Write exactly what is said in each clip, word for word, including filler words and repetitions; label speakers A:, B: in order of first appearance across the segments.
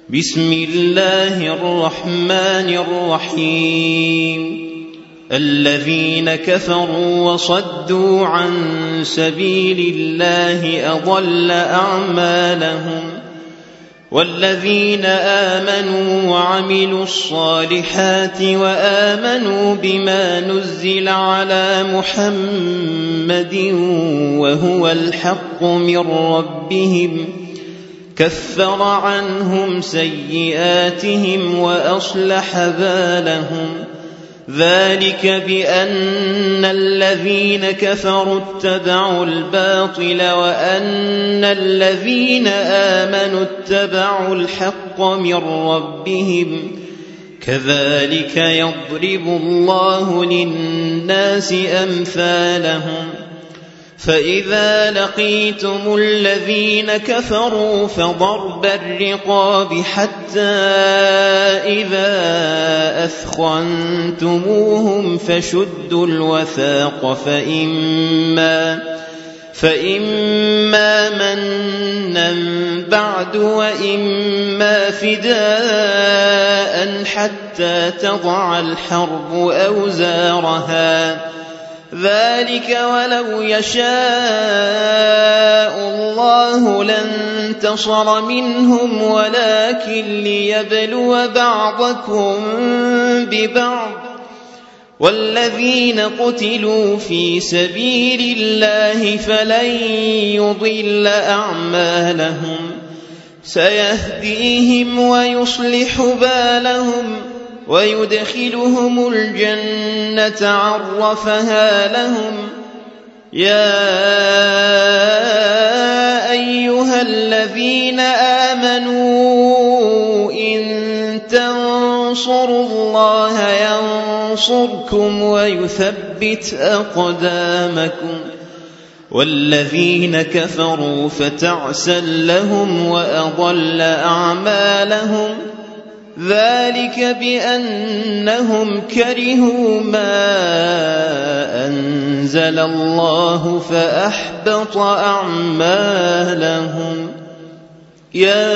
A: بسم الله الرحمن الرحيم الذين كفروا وصدوا عن سبيل الله أضل أعمالهم والذين آمنوا وعملوا الصالحات وآمنوا بما نزل على محمد وهو الحق من ربهم كفر عنهم سيئاتهم وأصلح بالهم ذلك بأن الذين كفروا اتبعوا الباطل وأن الذين آمنوا اتبعوا الحق من ربهم كذلك يضرب الله للناس أمثالهم فإذا لقيتم الذين كفروا فضرب الرقاب حتى إذا أثخنتموهم فشدوا الوثاق فإما, فإما منا بعد وإما فداء حتى تضع الحرب أوزارها ذلك ولو يشاء الله لانتصر منهم ولكن ليبلو بعضكم ببعض والذين قتلوا في سبيل الله فلن يضل أعمالهم سيهديهم ويصلح بالهم ويدخلهم الجنة عرفها لهم يا أيها الذين آمنوا إن تنصروا الله ينصركم ويثبت أقدامكم والذين كفروا فتعسا لهم وأضل أعمالهم ذلك بأنهم كرهوا ما أنزل الله فأحبط أعمالهم يا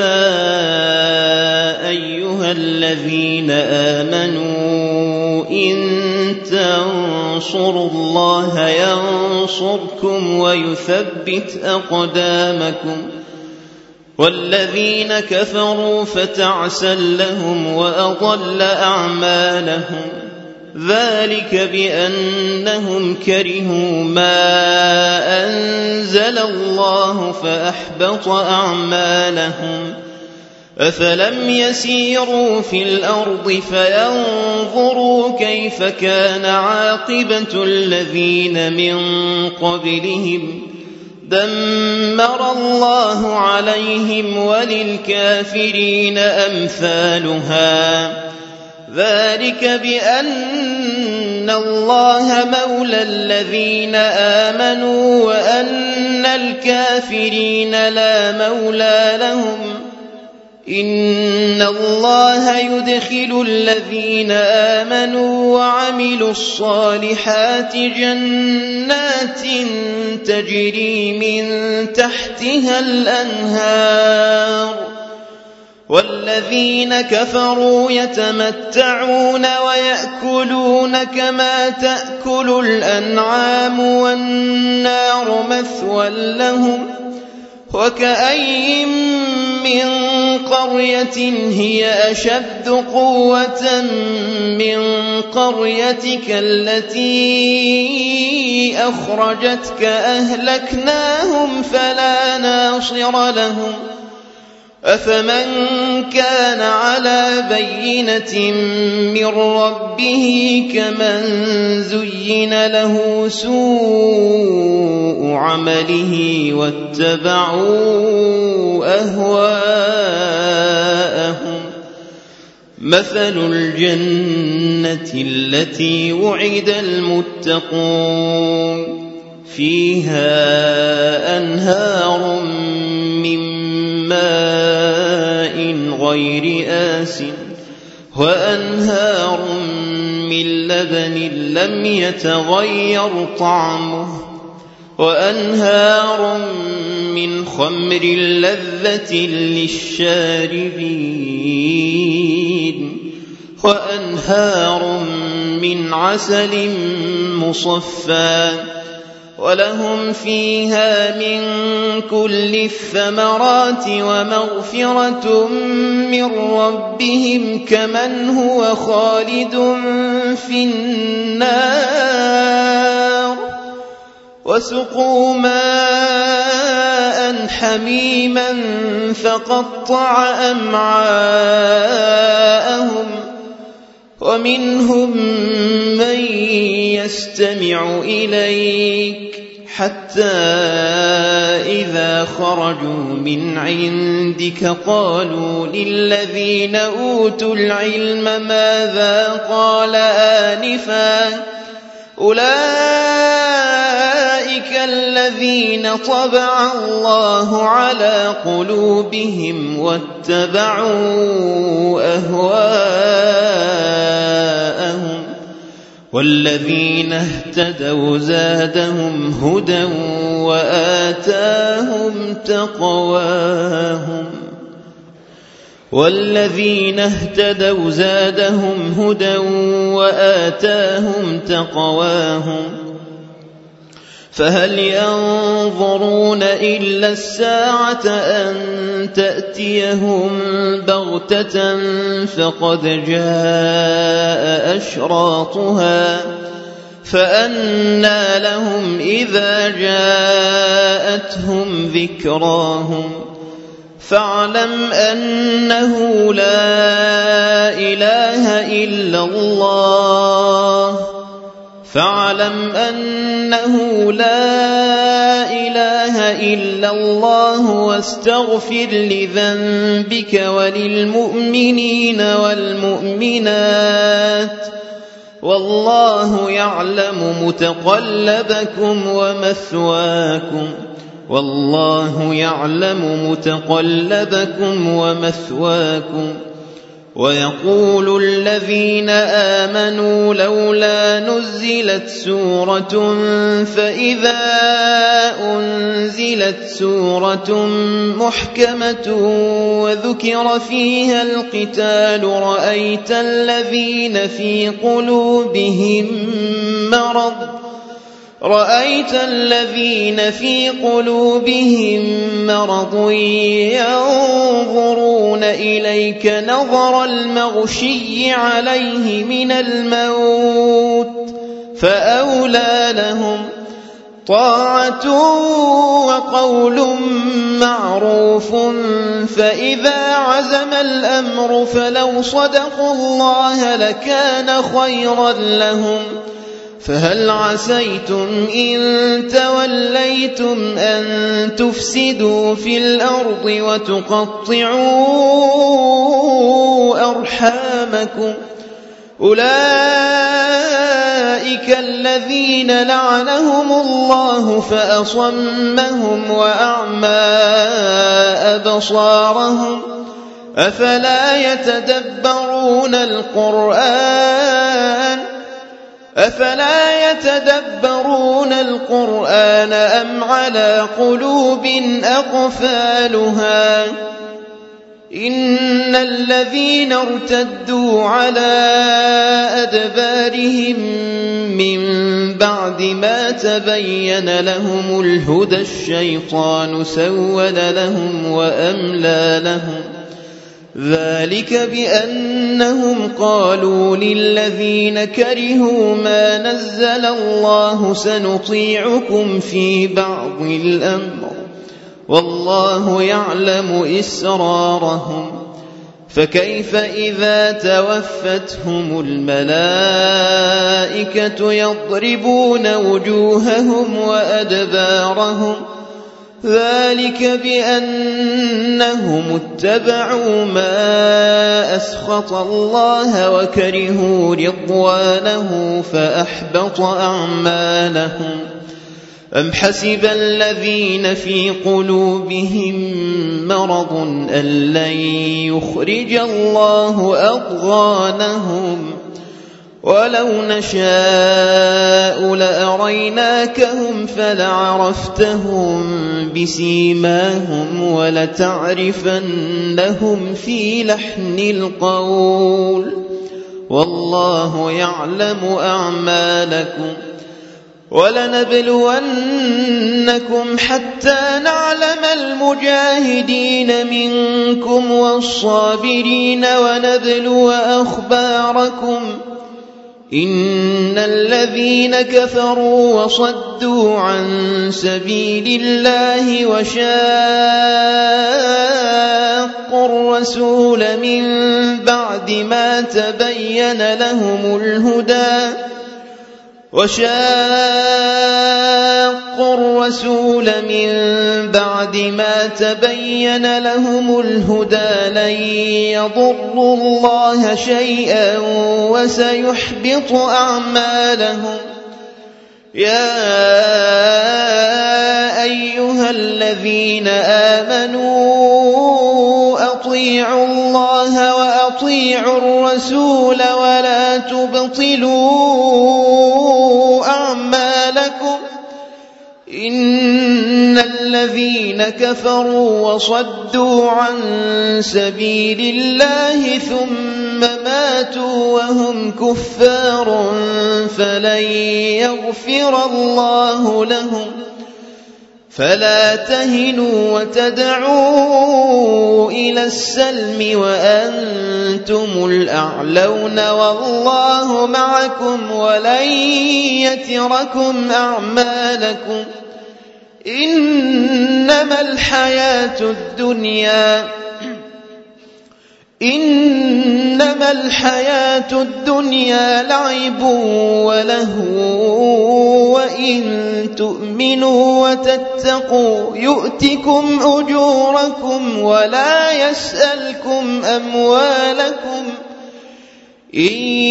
A: أيها الذين آمنوا إن تنصروا الله ينصركم ويثبت أقدامكم والذين كفروا فتعسا لهم وأضل أعمالهم ذلك بأنهم كرهوا ما أنزل الله فأحبط أعمالهم أفلم يسيروا في الأرض فينظروا كيف كان عاقبة الذين من قبلهم دمر الله عليهم وللكافرين أمثالها ذلك بأن الله مولى الذين آمنوا وأن الكافرين لا مولى لهم إن الله يدخل الذين آمنوا وعملوا الصالحات جنات تجري من تحتها الأنهار والذين كفروا يتمتعون ويأكلون كما تأكل الأنعام والنار مثوى لهم وكأين من قرية هي أشد قوة من قريتك التي أخرجتك أهلكناهم فلا ناصر لهم أفمن كان على بينة من ربه كمن زين له سوء عمله واتبعوا أهواءهم مثل الجنة التي وعد المتقون فيها أنهار من ماء غير آسٍ وأنهار من لبن لم يتغير طعمه وأنهار من خمر لذة للشاربين وأنهار من عسل مصفى ولهم فيها من كل الثمرات ومغفرة من ربهم كمن هو خالد في النار وسقوا ماء حميما فقطع أمعاءهم ومنهم من يستمع إليك حتى إذا خرجوا من عندك قالوا للذين أوتوا العلم ماذا قال آنفا أولئك الذين طبع الله على قلوبهم واتبعوا أهواءهم والذين اهتدوا زادهم هدى وآتاهم تقواهم والذين اهتدوا زادهم هدى وآتاهم تقواهم فهل ينظرون إلا الساعة أن تأتيهم بغتة فقد جاء أشراطها فأنى لهم إذا جاءتهم ذكراهم فاعلم أنه لا إله إلا الله فاعلم أنه لا إله إلا الله واستغفر لذنبك وللمؤمنين والمؤمنات والله يعلم متقلبكم ومثواكم والله يعلم متقلبكم ومثواكم ويقول الذين آمنوا لولا نزلت سورة فإذا أنزلت سورة محكمة وذكر فيها القتال رأيت الذين في قلوبهم مرض رأيت الذين في قلوبهم مرض ينظرون إليك نظر المغشي عليه من الموت فأولى لهم طاعة وقول معروف فإذا عزم الأمر فلو صدقوا الله لكان خيرا لهم فهل عسيتم إن توليتم أن تفسدوا في الأرض وتقطعوا أرحامكم أولئك الذين لعنهم الله فأصمهم وأعمى أبصارهم أفلا يتدبرون القرآن أفلا يتدبرون القرآن أم على قلوب أقفالها إن الذين ارتدوا على أدبارهم من بعد ما تبين لهم الهدى الشيطان سول لهم وأملى لهم ذلك بأنهم قالوا للذين كرهوا ما نزل الله سنطيعكم في بعض الأمر والله يعلم إسرارهم فكيف إذا توفتهم الملائكة يضربون وجوههم وأدبارهم ذلك بأنهم اتبعوا ما أسخط الله وكرهوا رضوانه فأحبط أعمالهم أم حسب الذين في قلوبهم مرض أن لن يخرج الله أضغانهم ولو نشاء لأريناكهم فلعرفتهم بسيماهم ولتعرفنهم في لحن القول والله يعلم أعمالكم ولنبلونكم حتى نعلم المجاهدين منكم والصابرين ونبلو أخباركم إن الذين كفروا وصدوا عن سبيل الله وشاقوا الرسول من بعد ما تبين لهم الهدى وشاقوا الرسول من بعد ما تبين لهم الهدى لن يضروا الله شيئا وسيحبط أعمالهم يا أيها الذين آمنوا أطيعوا الله وأطيعوا الرسول ولا تبطلوا أعمالكم إن الذين كفروا وصدوا عن سبيل الله ثم ماتوا وهم كفار فلن يغفر الله لهم فلا تهنوا وتدعوا إلى السلم وأنتم الأعلون والله معكم ولن يتركم أعمالكم إنما الحياة الدنيا إنما الحياة الدنيا لعب ولهو وإن تؤمنوا وتتقوا يؤتكم أجوركم ولا يسألكم أموالكم إن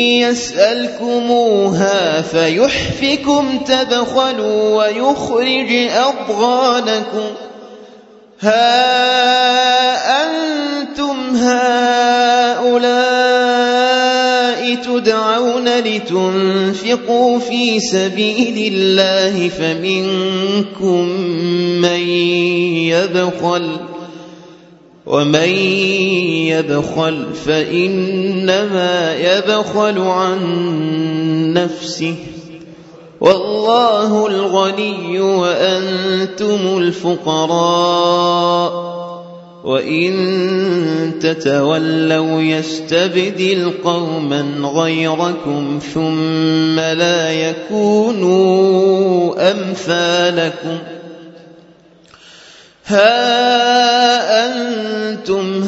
A: يسألكموها فيحفكم تبخلوا ويخرج أضغانكم ها أنتم هؤلاء تدعون لتنفقوا في سبيل الله فمنكم من يبخل ومن يبخل فإنما يبخل عن نفسه والله الغني وأنتم الفقراء وإن تتولوا يستبدل قوما غيركم ثم لا يكونوا أمثالكم ها أنتم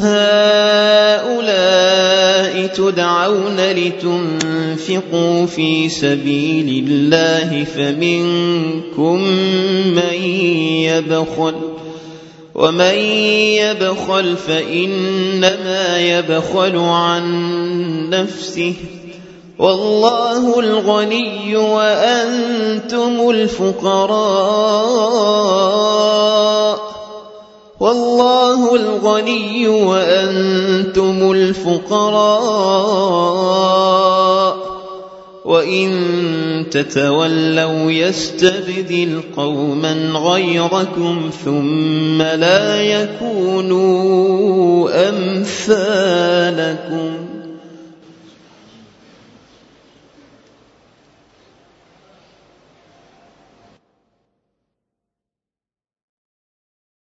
A: هؤلاء تدعون لتنفقوا في سبيل الله فمنكم من يبخل ومن يبخل فإنما يبخل عن نفسه والله الغني وأنتم الفقراء والله الغني وأنتم الفقراء وإن تتولوا يستبدل قوما غيركم ثم لا يكونوا أمثالكم